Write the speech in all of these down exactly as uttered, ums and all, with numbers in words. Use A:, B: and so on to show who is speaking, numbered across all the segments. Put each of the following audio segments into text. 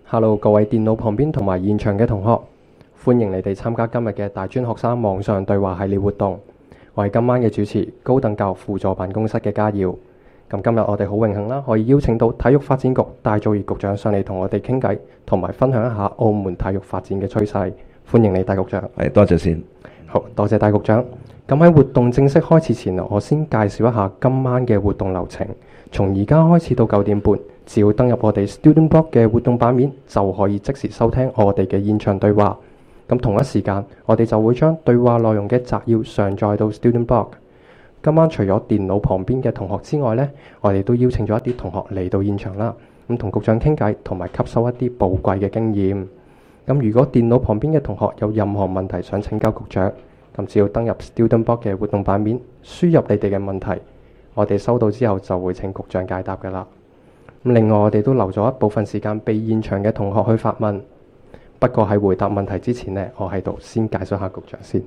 A: Hello，各位電腦旁邊同埋現場嘅同學，歡迎你哋參加今日嘅大專學生網上對話系列活動。我係今晚嘅主持，高等教育輔助辦公室嘅嘉耀。咁今日我哋好榮幸啦，可以邀請到體育發展局戴祖儀局長上嚟同我哋傾偈，同埋分享一下澳門體育發展嘅趨勢。歡迎你，戴局長。
B: 係，多謝先。
A: 好多謝戴局長。咁喺活動正式開始前啊，我先介紹一下今晚嘅活動流程。從而家開始到九點半，只要登入我哋 Student Blog 嘅活動版面，就可以即時收聽我哋嘅現場對話。咁同一時間，我哋就會將對話內容嘅摘要上載到 Student Blog。今晚除咗電腦旁邊嘅同學之外呢，我哋都邀請咗一啲同學嚟到現場啦，咁同局長傾偈，同埋吸收一啲寶貴嘅經驗。咁如果電腦旁邊嘅同學有任何問題想請教局長，咁只要登入 Student Blog 嘅活動版面，輸入你哋嘅問題。我哋收到之後就會請局長解答㗎啦。咁另外我哋都留咗一部分時間俾現場嘅同學去發問。不過喺回答問題之前呢，我喺度先介紹下局長先。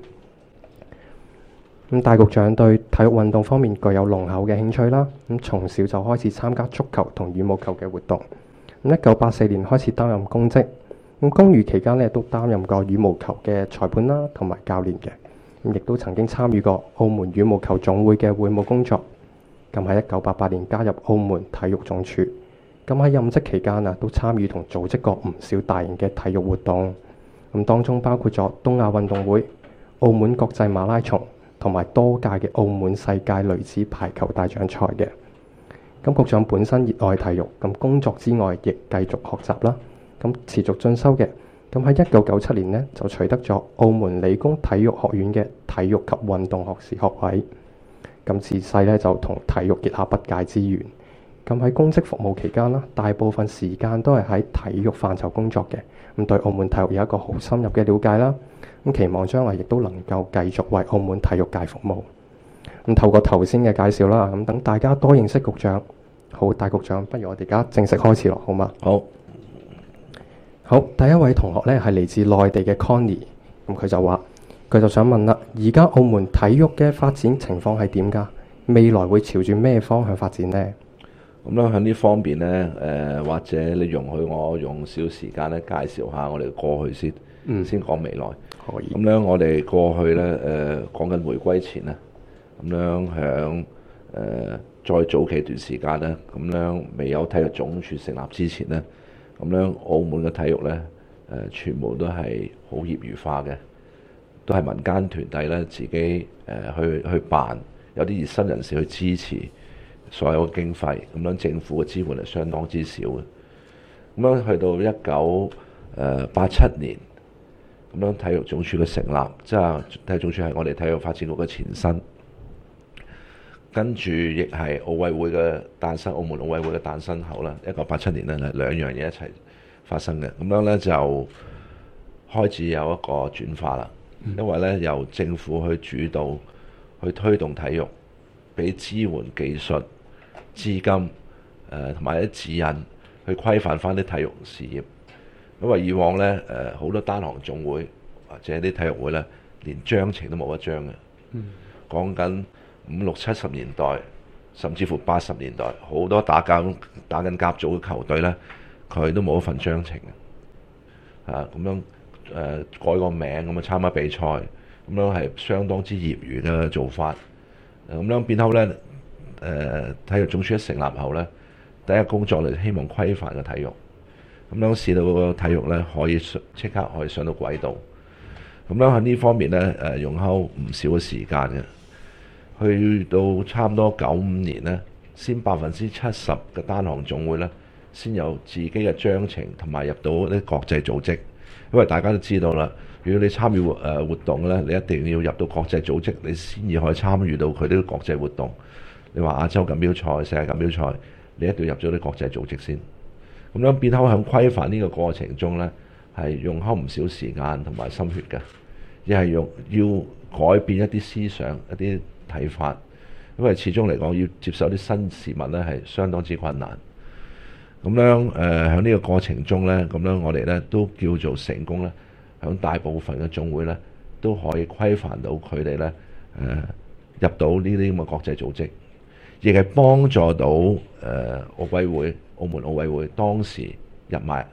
A: 咁戴局長對體育運動方面具有濃厚嘅興趣啦。咁從小就開始參加足球同羽毛球嘅活動。咁一九八四年開始擔任公職。咁公餘期間呢，都擔任過羽毛球嘅裁判啦，同埋教練嘅。咁亦都曾經參與過澳門羽毛球總會嘅會務工作。咁喺一九八八年加入澳門體育總署，咁喺任職期間啊，都參與同組織過唔少大型嘅體育活動，咁當中包括咗東亞運動會、澳門國際馬拉松同埋多屆嘅澳門世界女子排球大獎賽嘅。咁局長本身熱愛體育，咁工作之外亦繼續學習啦，咁持續進修嘅。咁喺一九九七年呢，就取得咗澳門理工體育學院嘅體育及運動學士學位。咁自細咧就同體育結下不解之緣。咁喺公職服務期間啦，大部分時間都係喺體育範疇工作嘅。咁對澳門體育有一個好深入嘅了解啦。咁期望將來亦都能夠繼續為澳門體育界服務。咁透過頭先嘅介紹啦，咁等大家多認識局長。好，戴局長，不如我哋而家正式開始咯，好嗎？
B: 好。
A: 好，第一位同學咧係嚟自內地嘅 Connie。咁佢就話。佢就想問啦，而家澳門體育嘅發展情況係點㗎？未來會朝住咩方向發展呢？
B: 咁咧喺呢方面呢，誒、呃、或者你容許我用少時間咧介紹下我哋過去先，嗯、先講未來。
A: 可以。
B: 咁咧我哋過去呢，誒、呃、講緊回歸前呢，咁樣響誒再早期段時間呢，咁樣未有體育總署成立之前呢，咁樣澳門嘅體育呢，誒、呃、全部都係好業餘化嘅。都係民間團體咧，自己誒、呃、去去辦，有啲熱心人士去支持所有嘅經費，咁樣政府嘅支援係相當之少嘅。咁樣去到一九誒八七年，咁樣體育總署嘅成立，即係體育總署係我哋體育發展局嘅前身，跟住亦係奧委會嘅誕生，澳門奧委會嘅誕生後啦，一九八七年咧係兩樣嘢一齊發生嘅，咁樣咧就開始有一個轉化啦。因為咧由政府去主導去推動體育，俾支援技術、資金誒同埋啲指引去規範翻啲體育事業。因為以往咧誒好多單項總會或者啲體育會咧，連章程都冇一章嘅。嗯、講緊五六七十年代，甚至乎八十年代，好多打緊打緊甲組嘅球隊咧，佢都冇一份章程嘅。啊，咁樣。誒、呃、改個名咁啊，參加比賽咁樣係相當之業餘嘅做法。咁樣變後呢，誒、呃、體育總署一成立後呢，第一個工作就希望規範嘅體育，咁樣使到個體育呢可以即刻可以上到軌道。咁樣喺呢方面呢，誒用咗唔少嘅時間嘅，去到差唔多九五年呢，先百分之七十嘅單項總會呢，先有自己嘅章程同埋入到啲國際組織。因為大家都知道啦，如果你參與誒活動咧，你一定要入到國際組織，你先至可以參與到佢啲國際活動。你話亞洲錦標賽、世界錦標賽，你一定要入咗啲國際組織先。咁樣變開喺規範呢個過程中呢，係用開唔少時間同埋心血嘅，亦係用要改變一啲思想、一啲睇法。因為始終嚟講，要接受啲新事物呢，係相當之困難。咁樣誒喺呢個過程中呢，咁樣我哋呢都叫做成功呢，響大部分嘅總會呢，都可以規範到佢哋呢誒、呃、入到呢啲咁嘅國際組織，亦係幫助到誒奧委會、澳門奧委會當時入埋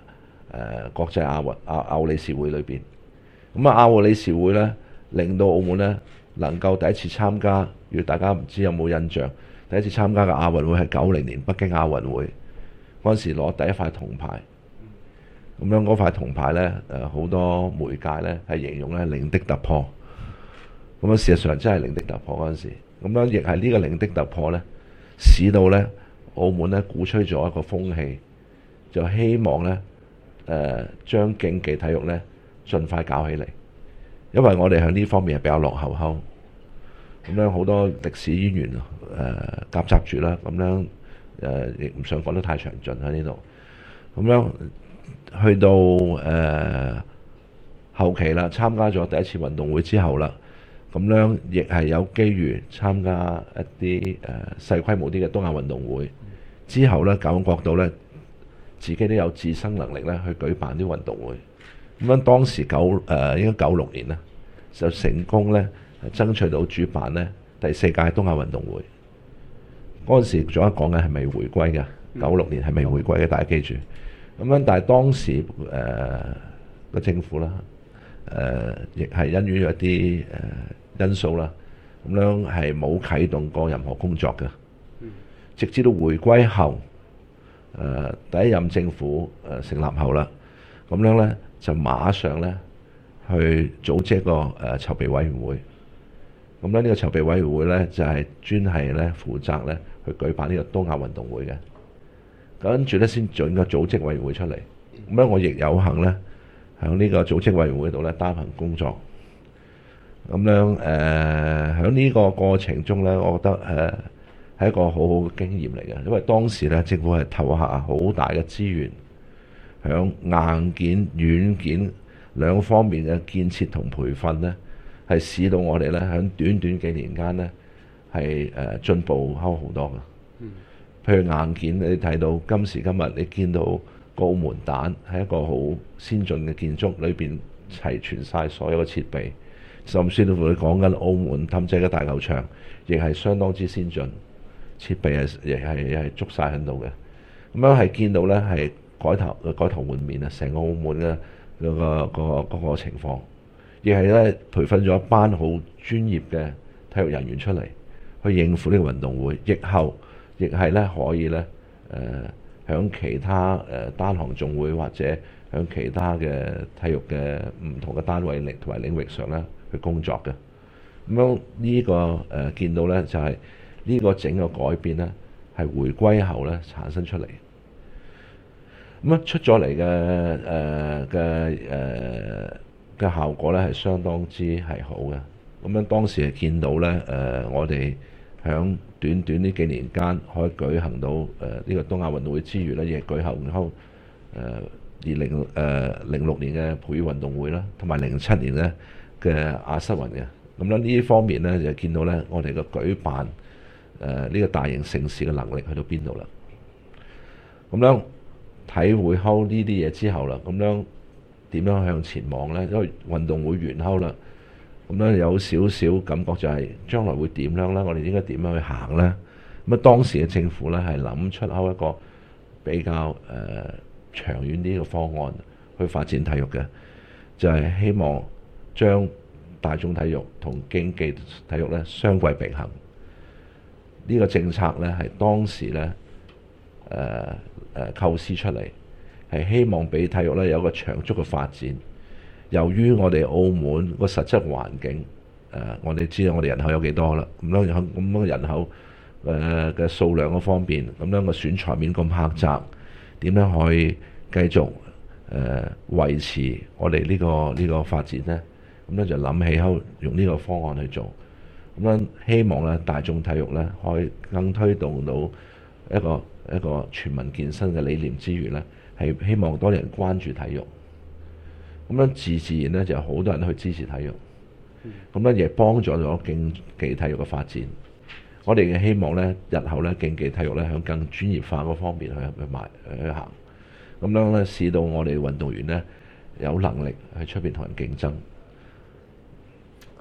B: 誒國際亞運亞奧理事會裏邊。咁啊亞奧理事會呢，令到澳門呢能夠第一次參加，如果大家唔知有冇印象，第一次參加嘅亞運會係九零年北京亞運會，嗰陣時攞第一塊銅牌。咁樣嗰塊銅牌呢，誒好多媒介呢係形容呢零的突破。咁樣事實上真係零的突破嗰陣時，咁樣亦係呢個零的突破呢，使到呢澳門呢鼓吹咗一個風氣，就希望呢誒、呃、將競技體育呢盡快搞起嚟，因為我哋喺呢方面係比較落後後。咁樣好多歷史淵源誒夾雜住啦，咁樣誒亦唔想講得太詳盡喺呢度。咁樣去到誒、呃、後期啦，參加咗第一次運動會之後啦，咁樣亦係有機遇參加一啲誒、呃、細規模啲嘅東亞運動會。之後呢，感覺到呢自己都有自身能力呢去舉辦啲運動會。咁樣當時九誒、呃、應該九六年呢，就成功呢爭取到主辦呢第四屆東亞運動會。嗰陣時仲有講緊係未回歸嘅，九六年係未回歸嘅，大家記住。咁樣但係當時誒個、呃、政府啦，誒亦係因於一啲誒、呃、因素啦，咁樣係冇啟動過任何工作嘅。直至到回歸後，誒、呃、第一任政府誒、呃、成立後啦，咁樣呢就馬上呢去組織一個誒、呃、籌備委員會。咁咧呢個籌備委員會呢，就係、是、專係呢負責呢去舉辦呢個東亞運動會嘅。跟住呢，先整個組織委員會出嚟。咁咧我亦有幸呢，喺呢個組織委員會度呢擔任工作。咁樣誒喺呢個過程中呢，我覺得誒係、呃、一個好好嘅經驗嚟嘅，因為當時呢，政府係投下好大嘅資源，響硬件、軟件兩方面嘅建設同培訓呢，係使到我哋呢喺短短幾年間呢，係誒進步好好多嘅。譬如硬件，你睇到今時今日，你見到個澳門蛋係一個好先進嘅建築，裏邊齊全晒所有嘅設備。甚至乎你講緊澳門氹仔嘅大球場，亦係相當之先進，設備係亦係係足晒喺度嘅。咁樣係見到呢係改頭改頭換面啊！成個澳門嘅嗰個個嗰個情況，亦係呢培訓咗一班好專業嘅體育人員出嚟，去應付呢個運動會。疫後亦係咧可以咧誒，響、呃、其他誒、呃、單項總會或者響其他嘅體育嘅唔同嘅單位領同埋領域上咧去工作嘅。咁樣呢、這個誒、呃、見到咧就係、是、呢個整個改變咧係回歸後咧產生出嚟。咁樣出咗嚟嘅誒嘅誒嘅效果咧係相當之係好嘅。咁樣當時係見到咧誒、呃、我哋響短短呢幾年間可以舉行到誒呢、呃這個東亞運動會之餘咧，亦舉行後誒二零誒零六年嘅培育運動會啦，同埋零七年咧嘅亞瑟運嘅。咁咧呢方面咧就見到咧我哋嘅舉辦誒呢、呃這個大型盛事嘅能力去到邊度啦。咁樣體會後呢啲嘢之後啦，咁樣點樣向前望咧？因為運動會完後啦。咁咧有少少感覺就係將來會點樣咧？我哋應該點樣去行咧？咁啊當時嘅政府咧係諗出口一個比較誒、呃、長遠啲嘅方案去發展體育嘅，就係、是、希望將大眾體育同競技體育咧雙軌並行。呢、這個政策咧係當時咧誒誒構思出嚟，係希望俾體育咧有個長足嘅發展。由於我哋澳門個實質環境，誒、呃，我哋知道我哋人口有幾多啦，咁樣咁樣人口誒嘅數量嗰方面，咁樣個選材面咁狹窄，點樣可以繼續誒、呃、維持我哋呢、這個呢、這個發展呢？咁咧就諗起後用呢個方案去做，咁樣希望咧大眾體育咧可以更推動到一個一個全民健身嘅理念之餘咧，係希望多人關注體育。咁樣自自然咧就有好多人去支持體育，咁咧亦幫助咗競技體育嘅發展。我哋嘅希望咧，日後咧競技體育咧向更專業化嗰方面去去埋去行，咁樣咧使到我哋運動員咧有能力喺出邊同人競爭。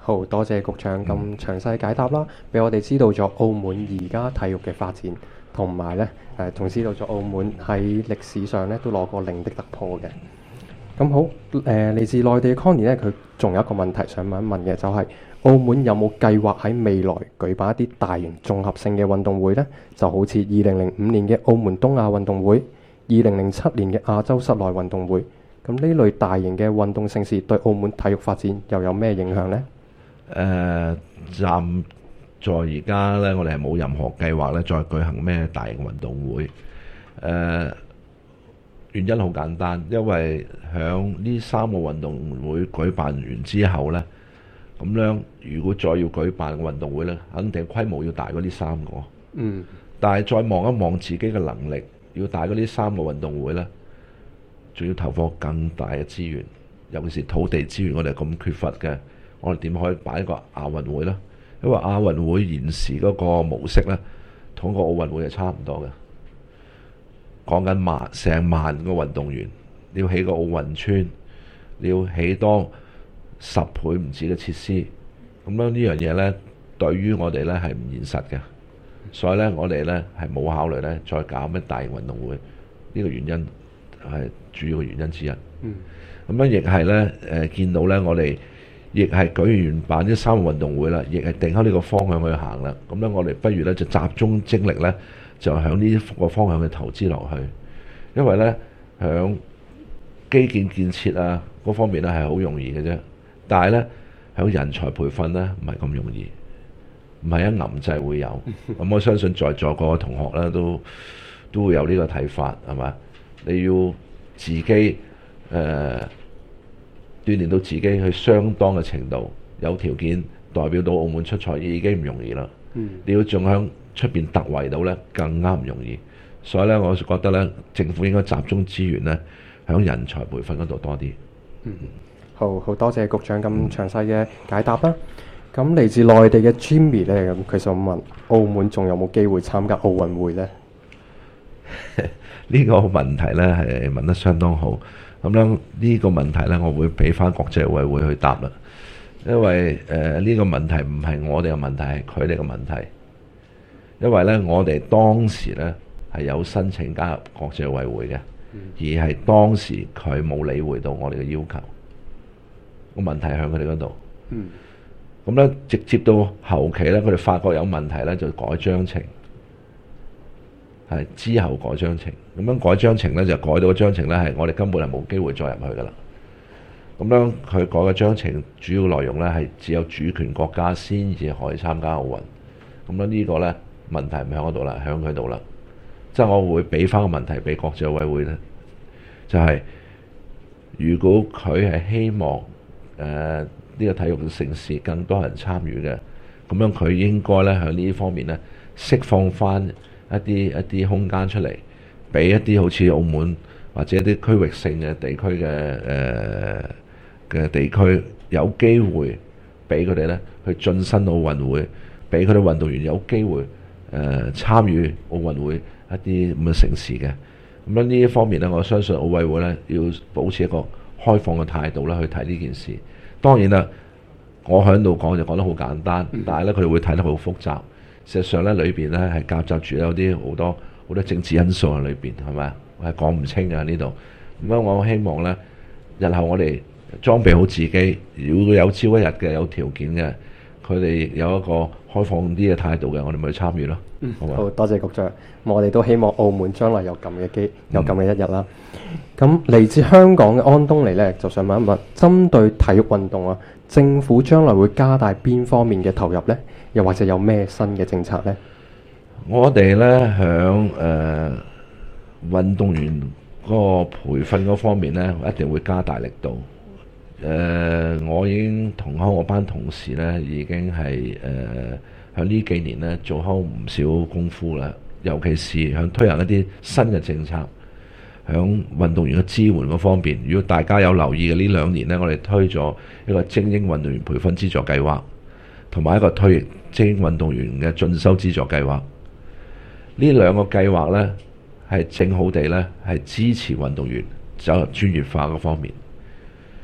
A: 好多謝局長咁詳細解答啦，俾我哋知道咗澳門而家體育嘅發展，同埋咧誒，仲知道咗澳門喺歷史上咧都攞過零的突破嘅。咁好誒，嚟自內地嘅 Connie 咧，佢仲有一個問題想問一問嘅，就係、是、澳門有冇計劃喺未來舉辦一啲大型綜合性嘅運動會呢？就好似二零零五年嘅澳門東亞運動會、二零零七年嘅亞洲室內運動會。咁呢類大型嘅運動盛事對澳門體育發展又有咩影響呢？
B: 誒、呃，暫在而家咧，我哋係冇任何計劃咧，再舉行咩大型運動會。誒、呃，原因好簡單，因為響呢三個運動會舉辦完之後呢，咁樣如果再要舉辦運動會呢，肯定規模要大過呢三個。
A: 嗯。但
B: 係再望一望自己嘅能力，要大過呢三個運動會呢，仲要投放更大嘅資源，尤其是土地資源，我哋咁缺乏嘅，我哋點可以擺一個亞運會呢？因為亞運會現時嗰個模式呢，同個奧運會係差唔多嘅。講緊萬成萬個運動員，你要起個奧運村，你要起多十倍唔止嘅設施，咁樣呢樣嘢呢，對於我哋呢係唔現實嘅，所以呢，我哋呢係冇考慮呢再搞咩大型運動會，呢個原因係主要嘅原因之一。
A: 嗯，
B: 咁樣亦係呢，誒見到呢，我哋亦係舉完辦呢三個運動會啦，亦係定開呢個方向去行啦。咁呢，我哋不如呢就集中精力呢，就響呢個方向去投資落去，因為呢，響基建建設啊嗰方面呢係好容易嘅啫，但係呢，響人才培訓呢唔係咁容易，唔係一揞制會有。咁我相信在座個同學呢都都會有呢個睇法，係嘛？你要自己誒、呃、鍛鍊到自己去相當嘅程度，有條件代表到澳門出賽已經唔容易啦。
A: 嗯，你
B: 要仲響出邊突圍到呢，更加唔容易。所以呢，我覺得呢，政府應該集中資源呢，響人才培訓嗰度多啲。
A: 嗯，好好多謝局長咁詳細嘅解答啦。咁嚟自內地嘅 Jimmy 呢，咁佢想問澳門仲有冇機會參加奧運會呢？
B: 呢個問題呢係問得相當好。咁樣呢個問題呢，我會俾翻國際奧委會去答啦。因為誒呢、呃呢個問題唔係我哋嘅問題，係佢哋嘅問題。因為呢，我哋當時呢係有申請加入國際奧委會嘅，嗯、而係當時佢冇理會到我哋嘅要求。個問題喺佢哋嗰度。嗯。咁呢，直接到後期呢，佢哋發覺有問題呢，就改章程。係之後改章程，咁樣改章程呢，就改到個章程呢，係我哋根本係冇機會再入去噶啦。咁樣佢改嘅章程主要內容呢，係只有主權國家先至可以參加奧運。咁樣呢個呢，問題唔喺嗰度啦，喺佢度啦。即係我會俾翻個問題俾國際奧委會呢，就係、是、如果佢係希望誒呢、呃呢個體育嘅盛事更多人參與嘅，咁樣佢應該呢，喺呢方面呢，釋放翻一啲一啲空間出嚟，俾一啲好似澳門或者一啲區域性嘅地區嘅誒嘅地區有機會俾佢哋咧去晉身奧運會，俾佢哋運動員有機會誒、呃、參與奧運會一啲咁嘅城市嘅。咁樣呢一方面咧，我相信奧委會咧要保持一個開放嘅態度啦，去睇呢件事。當然啦，我喺度講就講得好簡單，但係咧佢哋會睇得好複雜。事實上咧，裏邊咧係夾雜住有啲好多好多政治因素喺裏邊，係咪啊？我係講唔清嘅呢度。咁樣我希望咧，日後我哋裝備好自己，如果有朝一日嘅有條件嘅，佢哋有一個開放啲嘅態度嘅，我哋咪去參與咯。
A: 嗯，
B: 好，
A: 好多謝局長。我哋都希望澳門將來有咁嘅機，有咁嘅一日啦。咁嚟自香港嘅安東尼咧，就想問一問，針對體育運動啊，政府將來會加大邊方面嘅投入呢？又或者有咩新嘅政策呢？
B: 我哋呢，響誒運動員嗰個培訓嗰方面呢，一定會加大力度。誒、呃，我已經同開我班同事呢，已經係誒響呢幾年呢做開唔少功夫啦。尤其是響推行一啲新嘅政策，響運動員嘅支援嗰方面。如果大家有留意嘅呢兩年呢，我哋推咗一個精英運動員培訓資助計劃，同埋一個退役精英運動員嘅進修資助計劃。呢兩個計劃呢，係正好地呢，係支持運動員走入專業化嗰方面。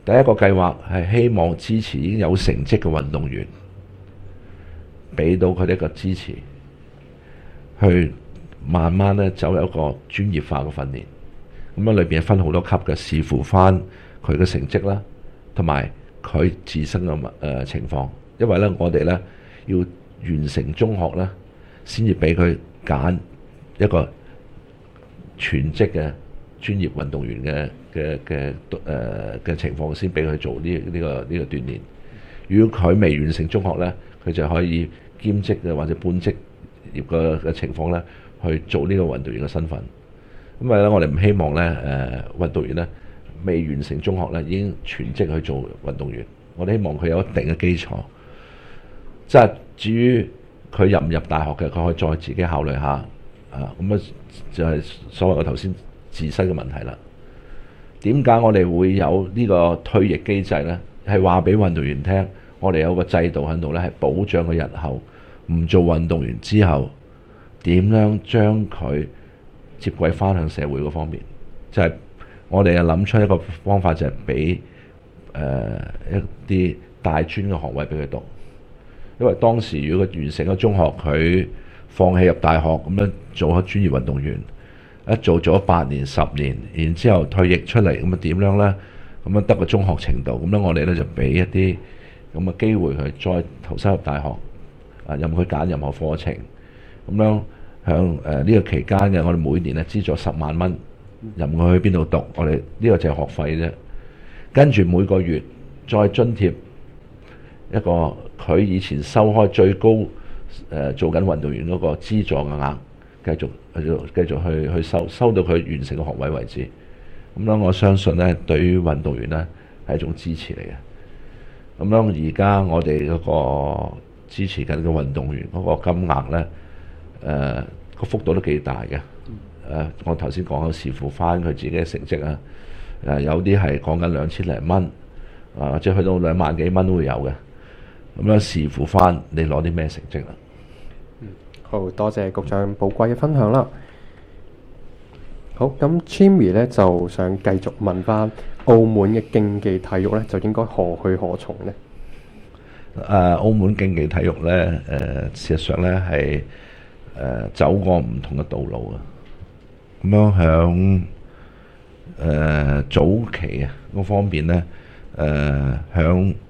B: 第一個計劃係希望支持已經有成績嘅運動員，俾到佢哋一個支持，去慢慢咧走入一個專業化嘅訓練。咁樣裏邊分好多級嘅，視乎翻佢嘅成績啦，同埋佢自身嘅誒、呃、情況。因為咧，我哋咧要完成中學咧，先至俾佢揀一個全職嘅專業運動員嘅嘅嘅誒嘅情況，先俾佢做呢呢個呢個鍛鍊。如果佢未完成中學咧，佢就可以兼職嘅或者半職業嘅嘅情況咧，去做呢個運動員嘅身份。因為咧，我哋唔希望咧誒、呃、運動員咧未完成中學咧已經全職去做運動員。我哋希望佢有一定嘅基礎。即係至於佢入唔入大學嘅，佢可以再自己考慮下啊。咁啊就係所謂我頭先自身嘅問題啦。點解我哋會有呢個退役機制呢？係話俾運動員聽，我哋有個制度喺度呢，係保障佢日後唔做運動員之後點樣將佢接軌翻向社會嗰方面。就係、是、我哋啊諗出一個方法，就係俾誒一啲大專嘅學位俾佢讀。因為當時如果佢完成咗中學，佢放棄入大學咁樣做咗專業運動員，一做咗八年十年，然之後退役出嚟，咁啊點樣呢？咁樣得個中學程度，咁咧我哋咧就俾一啲咁嘅機會佢再投身入大學，啊任佢揀任何課程，咁樣向誒呢個期間嘅我哋每年咧資助十萬蚊，任佢去邊度讀，我哋呢個就係學費啫。跟住每個月再津貼一個佢以前收開最高誒、呃、做緊運動員嗰個資助嘅額，繼續繼續繼續去去收，收到佢完成個學位為止。咁樣我相信咧，對於運動員咧係一種支持嚟嘅。咁樣而家我哋嗰個支持緊嘅運動員嗰個金額咧，誒、呃、個幅度都幾大嘅。誒、呃、我頭先講咗視乎翻佢自己嘅成績啊，誒、呃、有啲係講緊兩千零蚊，啊或者去到兩萬幾蚊都會有嘅。咁樣視乎翻你攞啲咩成績啦。
A: 嗯，好多謝局長寶貴嘅分享啦。好，咁 Jimmy 咧就想繼續問翻澳門嘅競技體育咧，就應該何去何從呢？
B: 誒、呃，澳門競技體育咧，誒、呃、事實上咧係誒走過唔同嘅道路啊。咁樣響誒早期啊嗰方面咧，誒響